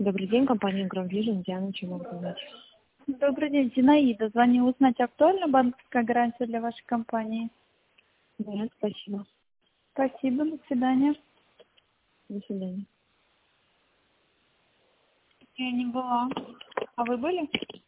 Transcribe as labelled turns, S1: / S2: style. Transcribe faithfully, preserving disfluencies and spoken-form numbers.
S1: Добрый день, компания Grand Vision. Диана, чем могу помочь?
S2: Добрый день, Зинаида. Звоню узнать, актуальна банковская гарантия для вашей компании?
S1: Нет, спасибо.
S2: Спасибо, до свидания.
S1: До свидания.
S2: Я не была. А вы были?